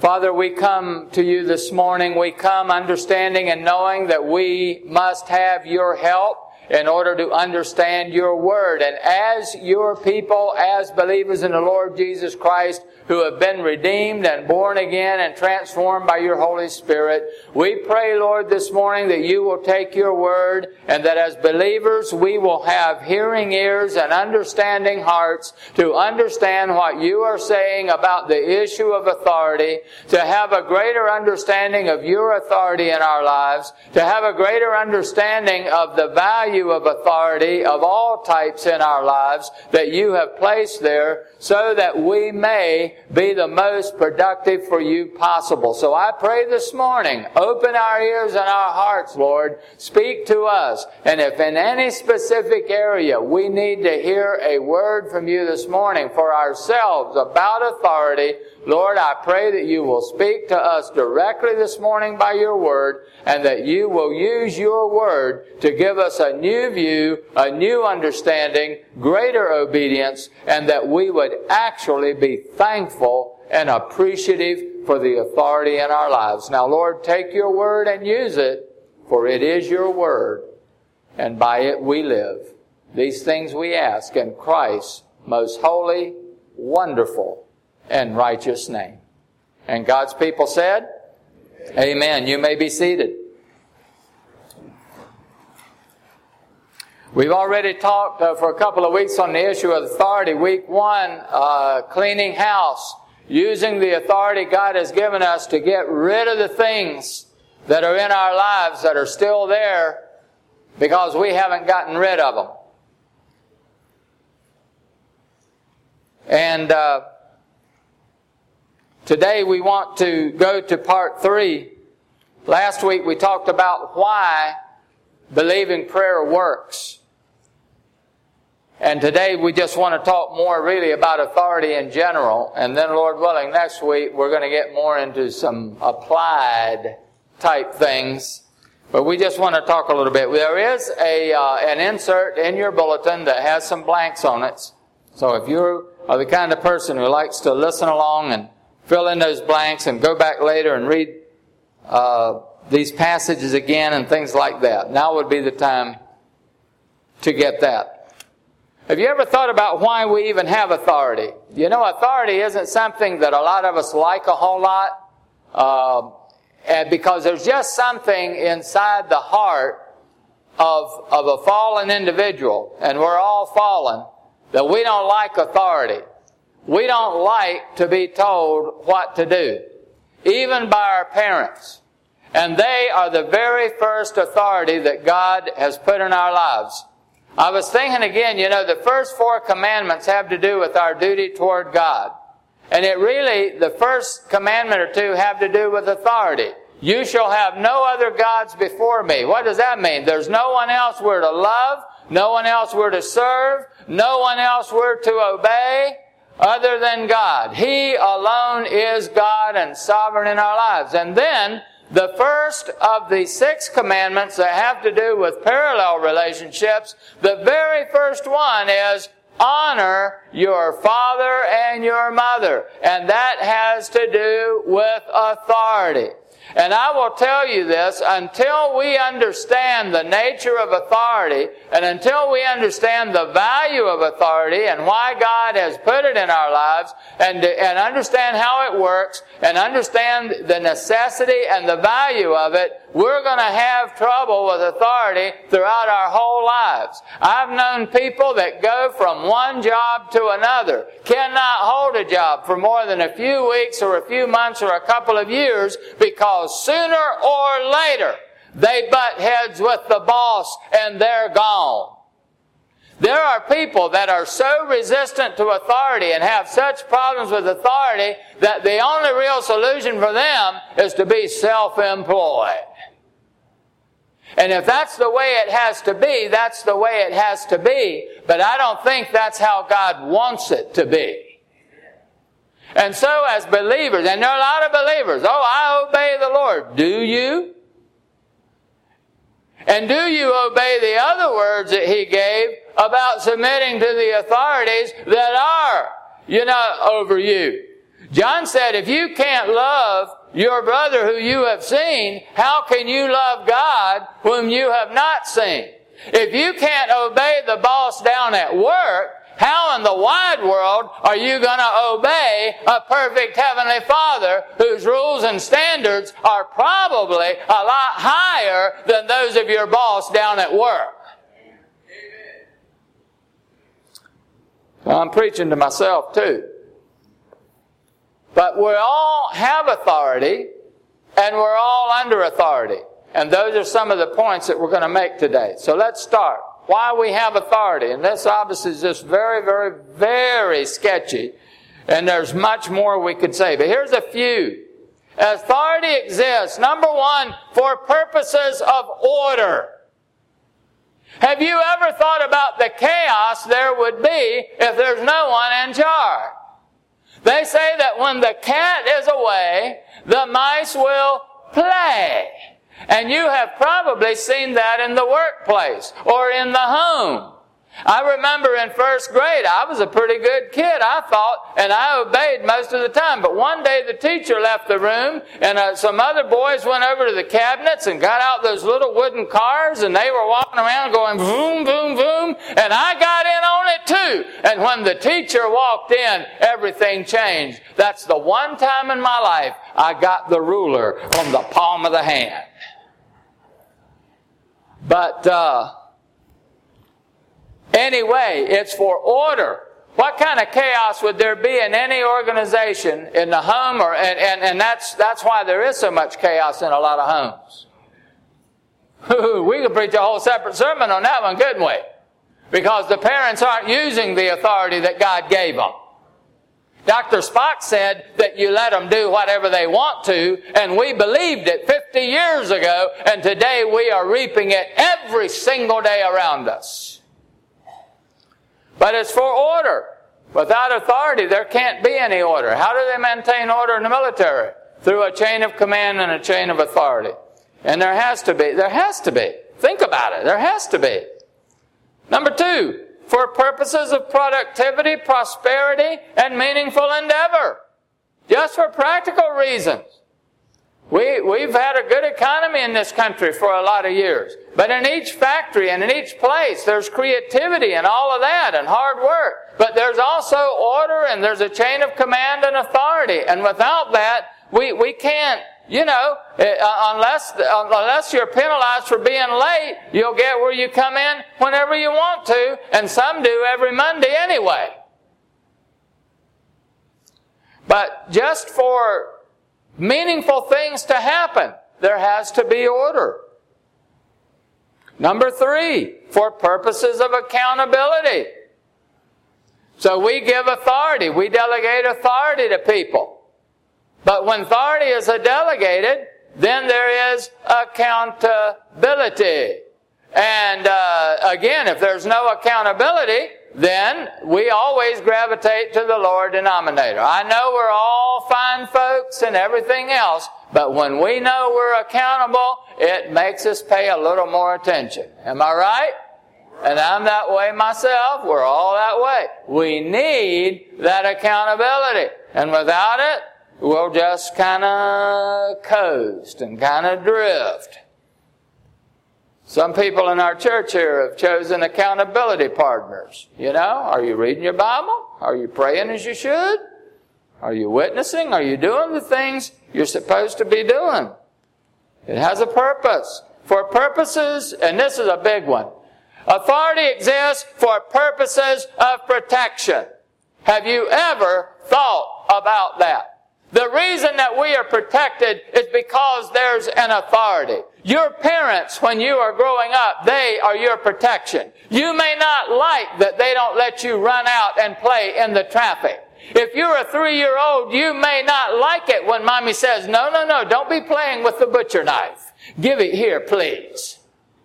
Father, we come to you this morning. We come understanding and knowing that we must have your help in order to understand your word. And as your people, as believers in the Lord Jesus Christ, who have been redeemed and born again and transformed by your Holy Spirit, we pray, Lord, this morning that you will take your word and that as believers we will have hearing ears and understanding hearts to understand what you are saying about the issue of authority, to have a greater understanding of your authority in our lives, to have a greater understanding of the value of authority of all types in our lives that you have placed there, so that we may be the most productive for you possible. So I pray this morning, open our ears and our hearts, Lord. Speak to us. And if in any specific area we need to hear a word from you this morning for ourselves about authority, Lord, I pray that you will speak to us directly this morning by your word, and that you will use your word to give us a new view, a new understanding, greater obedience, and that we would actually be thankful and appreciative for the authority in our lives. Now, Lord, take your word and use it, for it is your word, and by it we live. These things we ask in Christ's most holy, wonderful, and righteous name. And God's people said, Amen. You may be seated. We've already talked for a couple of weeks on the issue of authority. Week 1, cleaning house, using the authority God has given us to get rid of the things that are in our lives that are still there because we haven't gotten rid of them. And today we want to go to part 3. Last week we talked about why believing prayer works. And today we just want to talk more really about authority in general. And then, Lord willing, next week we're going to get more into some applied type things. But we just want to talk a little bit. There is an insert in your bulletin that has some blanks on it. So if you are the kind of person who likes to listen along and fill in those blanks and go back later and read these passages again and things like that, now would be the time to get that. Have you ever thought about why we even have authority? You know, authority isn't something that a lot of us like a whole lot, because there's just something inside the heart of a fallen individual, and we're all fallen, that we don't like authority. We don't like to be told what to do, even by our parents. And they are the very first authority that God has put in our lives. I was thinking again, you know, the first 4 commandments have to do with our duty toward God. And it really, the first commandment or 2 have to do with authority. You shall have no other gods before me. What does that mean? There's no one else we're to love, no one else we're to serve, no one else we're to obey other than God. He alone is God and sovereign in our lives. And then, the first of the 6 commandments that have to do with parallel relationships, the very first one is honor your father and your mother. And that has to do with authority. And I will tell you this, until we understand the nature of authority, and until we understand the value of authority and why God has put it in our lives, and understand how it works, and understand the necessity and the value of it, we're going to have trouble with authority throughout our whole lives. I've known people that go from one job to another, cannot hold a job for more than a few weeks or a few months or a couple of years, because sooner or later they butt heads with the boss and they're gone. There are people that are so resistant to authority and have such problems with authority that the only real solution for them is to be self-employed. And if that's the way it has to be, that's the way it has to be. But I don't think that's how God wants it to be. And so as believers, and there are a lot of believers, I obey the Lord. Do you? And do you obey the other words that He gave about submitting to the authorities that are, over you? John said, if you can't love your brother who you have seen, how can you love God whom you have not seen? If you can't obey the boss down at work, how in the wide world are you going to obey a perfect Heavenly Father whose rules and standards are probably a lot higher than those of your boss down at work? Well, I'm preaching to myself too. But we all have authority, and we're all under authority. And those are some of the points that we're going to make today. So let's start. Why we have authority. And this obviously is just very, very, very sketchy. And there's much more we could say. But here's a few. Authority exists, number one, for purposes of order. Have you ever thought about the chaos there would be if there's no one in charge? They say that when the cat is away, the mice will play. And you have probably seen that in the workplace or in the home. I remember in first grade, I was a pretty good kid, I thought, and I obeyed most of the time. But one day the teacher left the room, and some other boys went over to the cabinets and got out those little wooden cars, and they were walking around going boom, boom, boom, and I got in on it too. And when the teacher walked in, everything changed. That's the one time in my life I got the ruler on the palm of the hand. But anyway, it's for order. What kind of chaos would there be in any organization, in the home, and that's why there is so much chaos in a lot of homes. We could preach a whole separate sermon on that one, couldn't we? Because the parents aren't using the authority that God gave them. Dr. Spock said that you let them do whatever they want to, and we believed it 50 years ago, and today we are reaping it every single day around us. But it's for order. Without authority, there can't be any order. How do they maintain order in the military? Through a chain of command and a chain of authority. And there has to be. There has to be. Think about it. There has to be. Number two, for purposes of productivity, prosperity, and meaningful endeavor. Just for practical reasons. We've had a good economy in this country for a lot of years. But in each factory and in each place, there's creativity and all of that and hard work. But there's also order, and there's a chain of command and authority. And without that, we can't, unless you're penalized for being late, you'll get where you come in whenever you want to, and some do every Monday anyway. But just for meaningful things to happen, there has to be order. Number three, for purposes of accountability. So we give authority, we delegate authority to people. But when authority is delegated, then there is accountability. And again, if there's no accountability, then we always gravitate to the lower denominator. I know we're all fine folks and everything else, but when we know we're accountable, it makes us pay a little more attention. Am I right? And I'm that way myself. We're all that way. We need that accountability. And without it, we'll just kind of coast and kind of drift. Some people in our church here have chosen accountability partners. Are you reading your Bible? Are you praying as you should? Are you witnessing? Are you doing the things you're supposed to be doing? It has a purpose. For purposes, and this is a big one, authority exists for purposes of protection. Have you ever thought about that? The reason that we are protected is because there's an authority. Your parents, when you are growing up, they are your protection. You may not like that they don't let you run out and play in the traffic. If you're a 3-year-old, you may not like it when mommy says, no, don't be playing with the butcher knife. Give it here, please.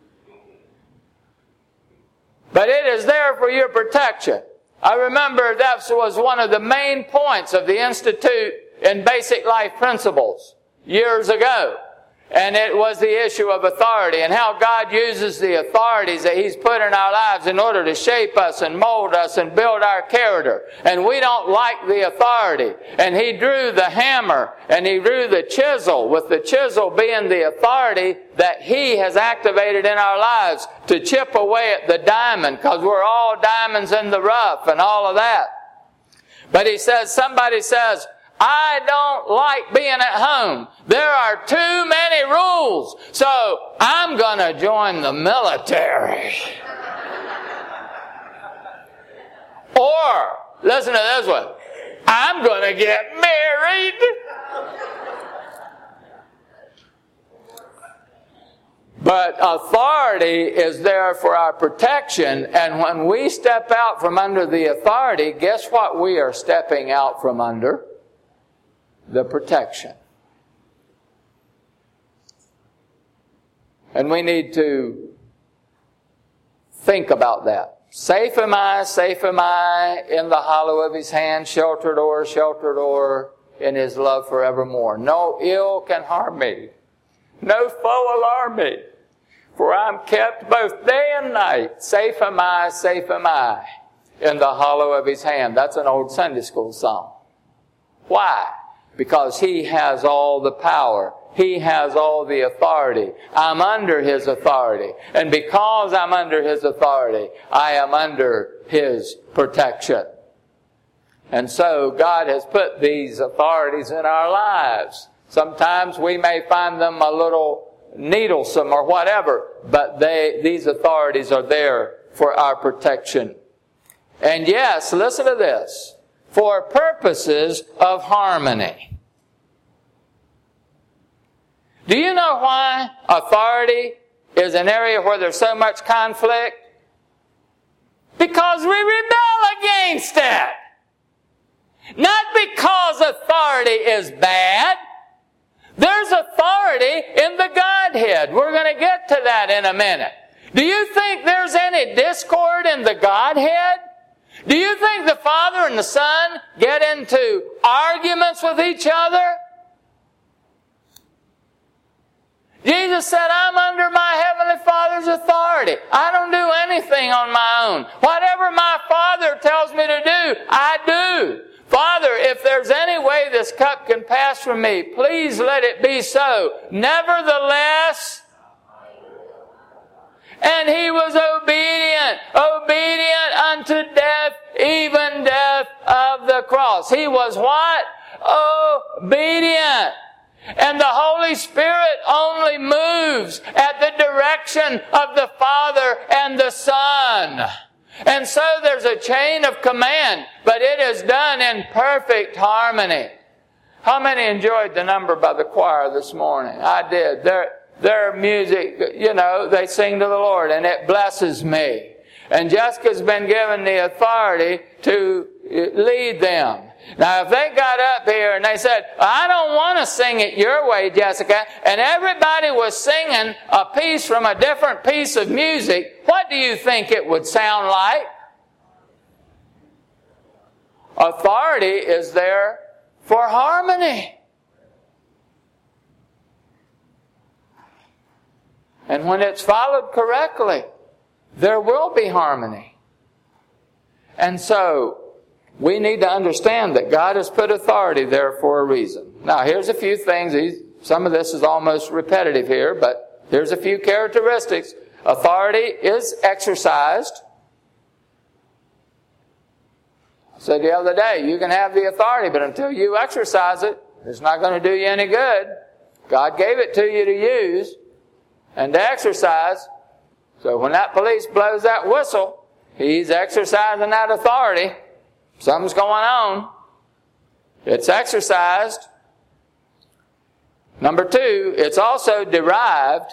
But it is there for your protection. I remember that was one of the main points of the Institute in Basic Life Principles years ago. And it was the issue of authority and how God uses the authorities that He's put in our lives in order to shape us and mold us and build our character. And we don't like the authority. And He drew the hammer and He drew the chisel, with the chisel being the authority that He has activated in our lives to chip away at the diamond, because we're all diamonds in the rough and all of that. But He says, somebody says, I don't like being at home. There are too many rules. So I'm going to join the military. Or, listen to this one, I'm going to get married. But authority is there for our protection, and when we step out from under the authority, guess what we are stepping out from under? The protection. And we need to think about that. Safe am I in the hollow of His hand, sheltered o'er in His love forevermore. No ill can harm me, no foe alarm me, for I'm kept both day and night. Safe am I in the hollow of His hand. That's an old Sunday school song. Why? Because He has all the power. He has all the authority. I'm under His authority. And because I'm under His authority, I am under His protection. And so God has put these authorities in our lives. Sometimes we may find them a little needlesome or whatever, but these authorities are there for our protection. And yes, listen to this, for purposes of harmony. Do you know why authority is an area where there's so much conflict? Because we rebel against it. Not because authority is bad. There's authority in the Godhead. We're going to get to that in a minute. Do you think there's any discord in the Godhead? Do you think the Father and the Son get into arguments with each other? Jesus said, I'm under my Heavenly Father's authority. I don't do anything on my own. Whatever my Father tells me to do, I do. Father, if there's any way this cup can pass from me, please let it be so. Nevertheless, and He was obedient unto death, even death of the cross. He was what? Obedient. And the Holy Spirit only moves at the direction of the Father and the Son. And so there's a chain of command, but it is done in perfect harmony. How many enjoyed the number by the choir this morning? I did. Their music, they sing to the Lord, and it blesses me. And Jessica's been given the authority to lead them. Now, if they got up here and they said, I don't want to sing it your way, Jessica, and everybody was singing a piece from a different piece of music, what do you think it would sound like? Authority is there for harmony. And when it's followed correctly, there will be harmony. And so, we need to understand that God has put authority there for a reason. Now, here's a few things. Some of this is almost repetitive here, but here's a few characteristics. Authority is exercised. I said the other day, you can have the authority, but until you exercise it, it's not going to do you any good. God gave it to you to use and to exercise. So when that police blows that whistle, he's exercising that authority. Something's going on. It's exercised. Number two, it's also derived,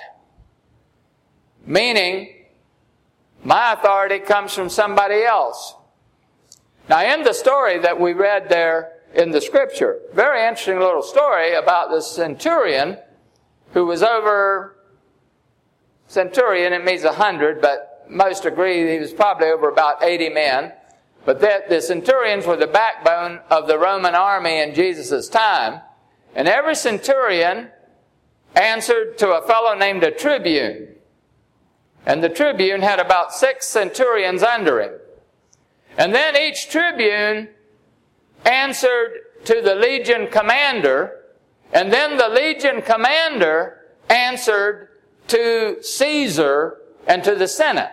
meaning my authority comes from somebody else. Now, in the story that we read there in the Scripture, very interesting little story about the centurion who was over, centurion, it means 100, but most agree he was probably over about 80 men. But the centurions were the backbone of the Roman army in Jesus' time. And every centurion answered to a fellow named a tribune. And the tribune had about 6 centurions under him. And then each tribune answered to the legion commander, and then the legion commander answered to Caesar and to the Senate.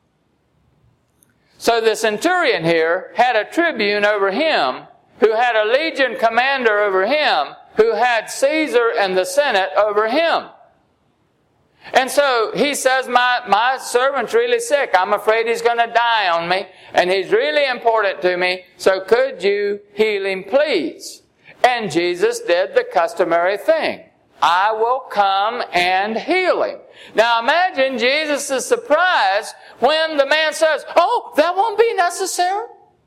So the centurion here had a tribune over him, who had a legion commander over him, who had Caesar and the Senate over him. And so he says, my servant's really sick. I'm afraid he's going to die on me. And he's really important to me. So could you heal him, please? And Jesus did the customary thing. I will come and heal him. Now imagine Jesus' surprise when the man says, oh, that won't be necessary.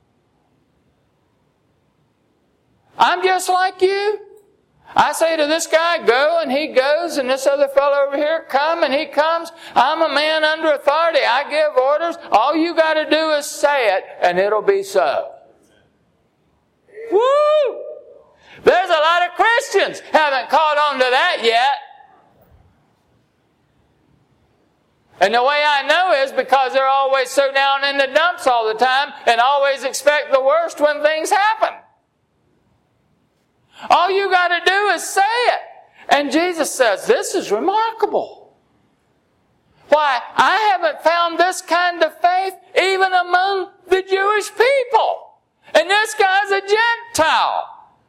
I'm just like you. I say to this guy, go, and he goes, and this other fellow over here, come, and he comes. I'm a man under authority. I give orders. All you got to do is say it, and it'll be so. Woo! There's a lot of Christians haven't caught on to that yet. And the way I know is because they're always so down in the dumps all the time and always expect the worst when things happen. All you got to do is say it. And Jesus says, this is remarkable. Why, I haven't found this kind of faith even among the Jewish people. And this guy's a Gentile.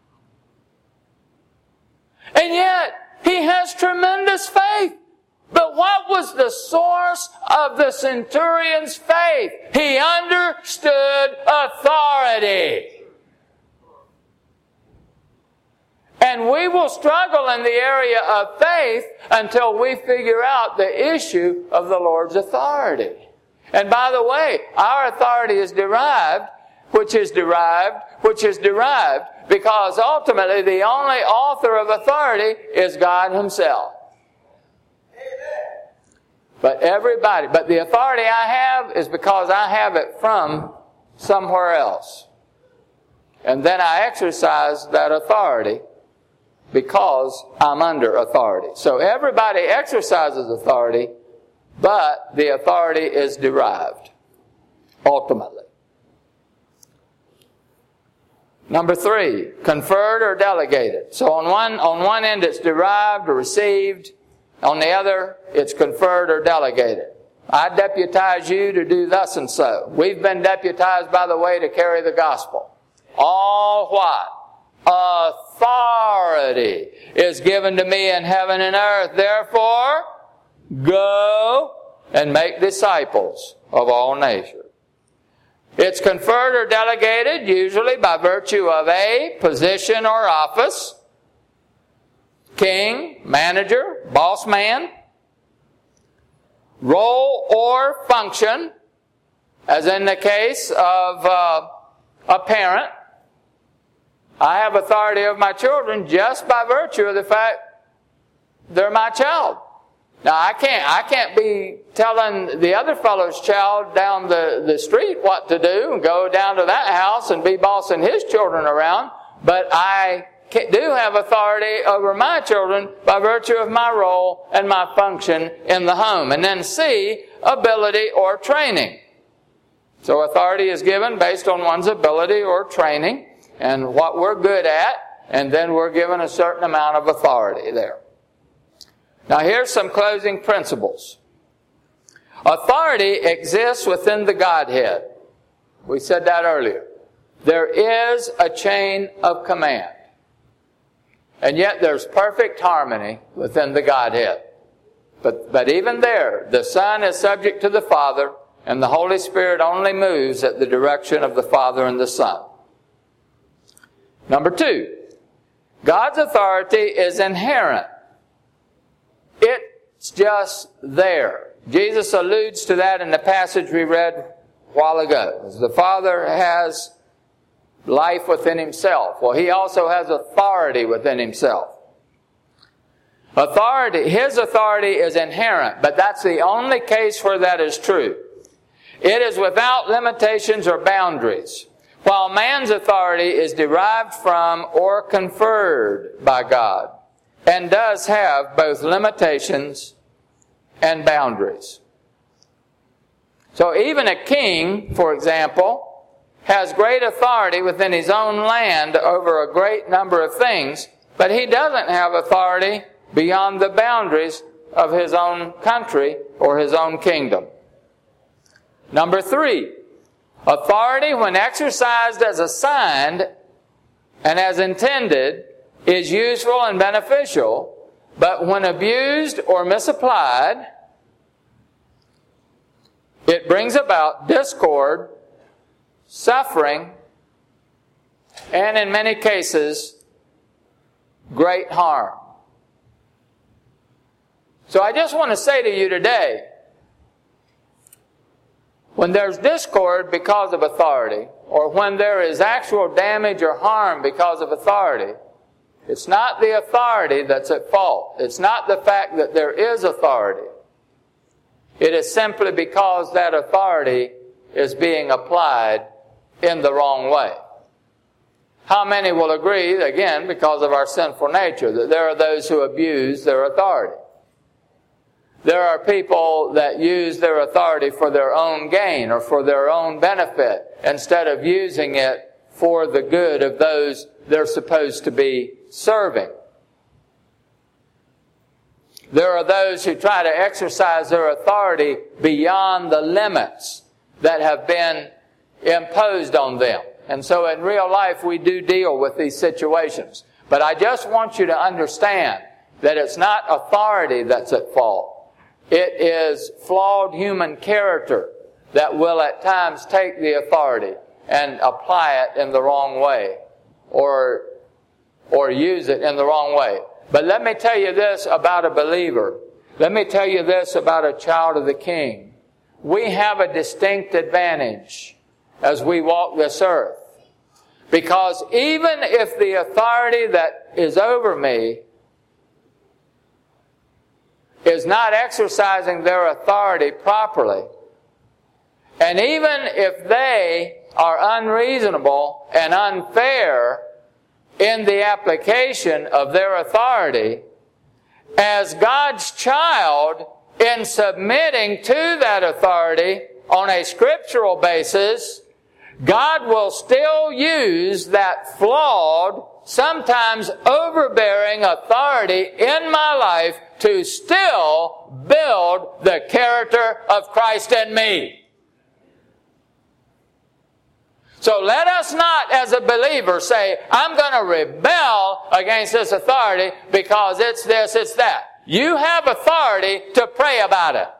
And yet, he has tremendous faith. But what was the source of the centurion's faith? He understood authority. And we will struggle in the area of faith until we figure out the issue of the Lord's authority. And by the way, our authority is derived, because ultimately the only author of authority is God Himself. But the authority I have is because I have it from somewhere else. And then I exercise that authority because I'm under authority. So everybody exercises authority, but the authority is derived, ultimately. Number 3, conferred or delegated. So on one end it's derived or received. On the other, it's conferred or delegated. I deputize you to do thus and so. We've been deputized, by the way, to carry the gospel. All what? Authority is given to me in heaven and earth. Therefore, go and make disciples of all nations. It's conferred or delegated, usually by virtue of a position or office. King, manager, boss man. Role or function, as in the case of a parent. I have authority over my children just by virtue of the fact they're my child. Now I can't be telling the other fellow's child down the street what to do and go down to that house and be bossing his children around, but I do have authority over my children by virtue of my role and my function in the home. And then C, ability or training. So authority is given based on one's ability or training and what we're good at, and then we're given a certain amount of authority there. Now here's some closing principles. Authority exists within the Godhead. We said that earlier. There is a chain of command. And yet there's perfect harmony within the Godhead. But even there, the Son is subject to the Father, and the Holy Spirit only moves at the direction of the Father and the Son. Number 2, God's authority is inherent. It's just there. Jesus alludes to that in the passage we read a while ago. The Father has life within Himself. Well, He also has authority within Himself. His authority is inherent, but that's the only case where that is true. It is without limitations or boundaries, while man's authority is derived from or conferred by God. and does have both limitations and boundaries. So even a king, for example, has great authority within his own land over a great number of things, but he doesn't have authority beyond the boundaries of his own country or his own kingdom. Number 3, authority, when exercised as assigned and as intended, is useful and beneficial, but when abused or misapplied, it brings about discord, suffering, and in many cases, great harm. So I just want to say to you today, when there's discord because of authority, or when there is actual damage or harm because of authority, it's not the authority that's at fault. It's not the fact that there is authority. It is simply because that authority is being applied in the wrong way. How many will agree, again, because of our sinful nature, that there are those who abuse their authority? There are people that use their authority for their own gain or for their own benefit instead of using it for the good of those they're supposed to be serving. There are those who try to exercise their authority beyond the limits that have been imposed on them. And so in real life we do deal with these situations. But I just want you to understand that it's not authority that's at fault. It is flawed human character that will at times take the authority and apply it in the wrong way or use it in the wrong way. But let me tell you this about a believer. Let me tell you this about a child of the King. We have a distinct advantage as we walk this earth. Because even if the authority that is over me is not exercising their authority properly, and even if they are unreasonable and unfair in the application of their authority, as God's child, in submitting to that authority on a scriptural basis, God will still use that flawed, sometimes overbearing authority in my life to still build the character of Christ in me. So let us not, as a believer, say, I'm going to rebel against this authority because it's this, it's that. You have authority to pray about it.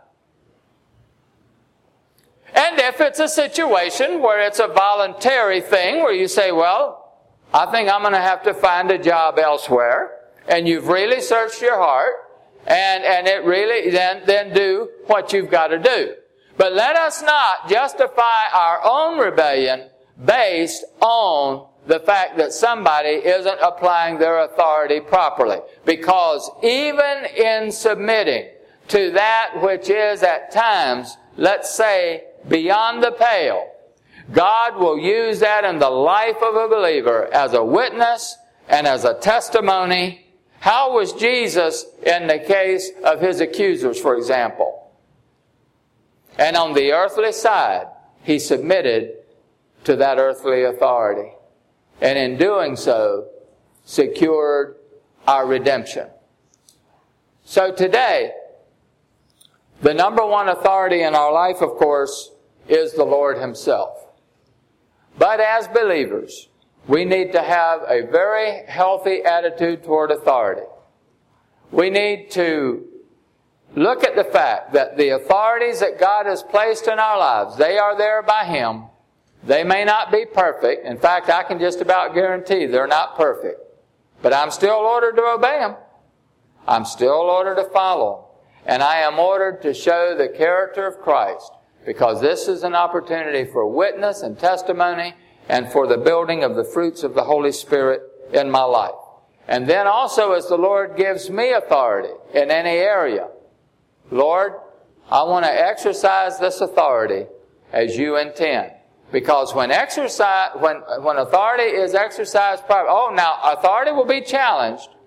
And if it's a situation where it's a voluntary thing, where you say, well, I think I'm going to have to find a job elsewhere, and you've really searched your heart, and it really, then do what you've got to do. But let us not justify our own rebellion based on the fact that somebody isn't applying their authority properly. Because even in submitting to that which is at times, let's say, beyond the pale, God will use that in the life of a believer as a witness and as a testimony. How was Jesus in the case of his accusers, for example? And on the earthly side, he submitted to that earthly authority. And in doing so, secured our redemption. So today, the number one authority in our life, of course, is the Lord Himself. But as believers, we need to have a very healthy attitude toward authority. We need to look at the fact that the authorities that God has placed in our lives, they are there by Him. They may not be perfect. In fact, I can just about guarantee they're not perfect. But I'm still ordered to obey them. I'm still ordered to follow. And I am ordered to show the character of Christ, because this is an opportunity for witness and testimony and for the building of the fruits of the Holy Spirit in my life. And then also, as the Lord gives me authority in any area, Lord, I want to exercise this authority as you intend. Because when authority is exercised properly, now authority will be challenged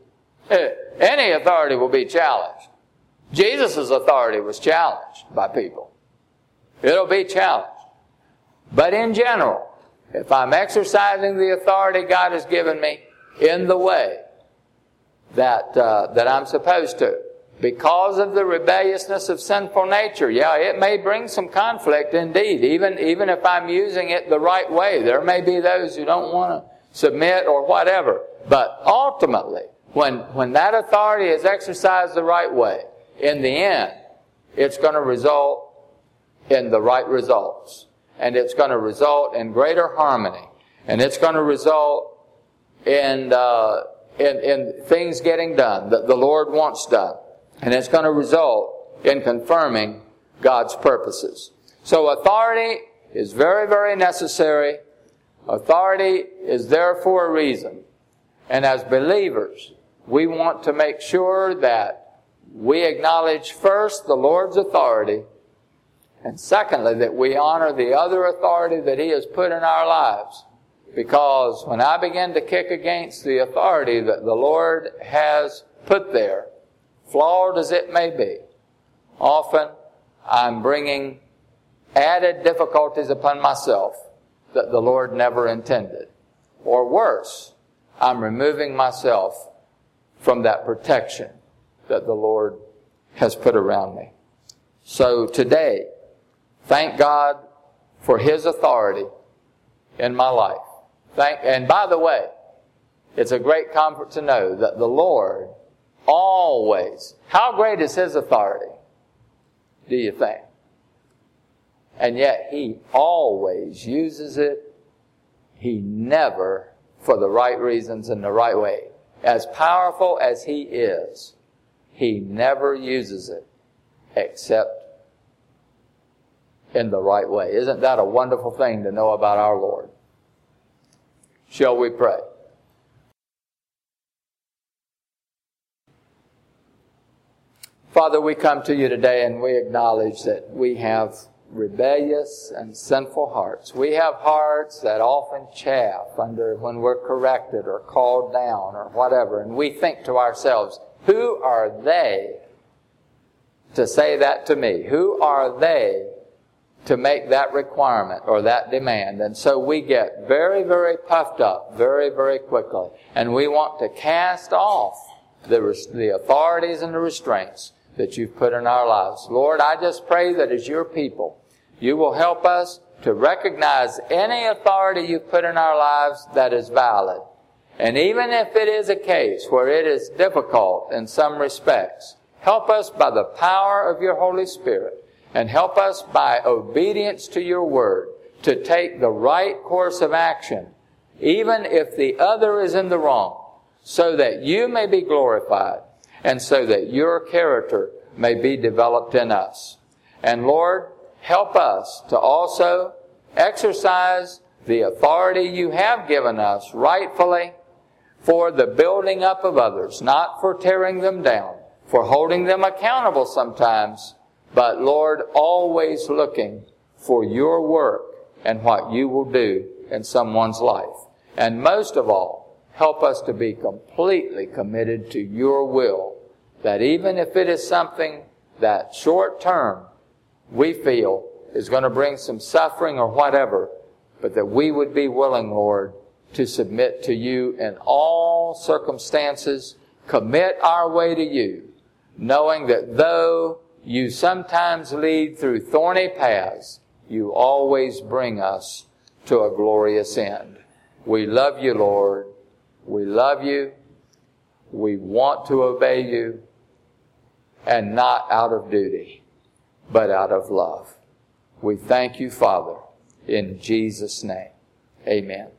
Any authority will be challenged. Jesus' authority was challenged by people. It'll be challenged. But in general, if I'm exercising the authority God has given me in the way that I'm supposed to, because of the rebelliousness of sinful nature, yeah, it may bring some conflict indeed, even if I'm using it the right way. There may be those who don't want to submit or whatever. But ultimately, when that authority is exercised the right way, in the end, it's going to result in the right results. And it's going to result in greater harmony. And it's going to result in things getting done that the Lord wants done. And it's going to result in confirming God's purposes. So authority is very, very necessary. Authority is there for a reason. And as believers, we want to make sure that we acknowledge first the Lord's authority, and secondly, that we honor the other authority that He has put in our lives. Because when I begin to kick against the authority that the Lord has put there, flawed as it may be, often I'm bringing added difficulties upon myself that the Lord never intended. Or worse, I'm removing myself from that protection that the Lord has put around me. So today, thank God for His authority in my life. And by the way, it's a great comfort to know that the Lord always, how great is His authority, do you think? And yet He always uses it. He never, for the right reasons and the right way. As powerful as He is, He never uses it except in the right way. Isn't that a wonderful thing to know about our Lord? Shall we pray? Father, we come to You today and we acknowledge that we have rebellious and sinful hearts. We have hearts that often chafe under when we're corrected or called down or whatever. And we think to ourselves, who are they to say that to me? Who are they to make that requirement or that demand? And so we get very, very puffed up very, very quickly. And we want to cast off the authorities and the restraints that You've put in our lives. Lord, I just pray that as Your people, You will help us to recognize any authority You've put in our lives that is valid. And even if it is a case where it is difficult in some respects, help us by the power of Your Holy Spirit, and help us by obedience to Your Word to take the right course of action, even if the other is in the wrong, so that You may be glorified and so that Your character may be developed in us. And Lord, help us to also exercise the authority You have given us rightfully for the building up of others, not for tearing them down, for holding them accountable sometimes, but Lord, always looking for Your work and what You will do in someone's life. And most of all, help us to be completely committed to Your will, that even if it is something that short term we feel is going to bring some suffering or whatever, but that we would be willing, Lord, to submit to You in all circumstances, commit our way to You, knowing that though You sometimes lead through thorny paths, You always bring us to a glorious end. We love You, Lord. We love You. We want to obey You, and not out of duty, but out of love. We thank You, Father, in Jesus' name. Amen.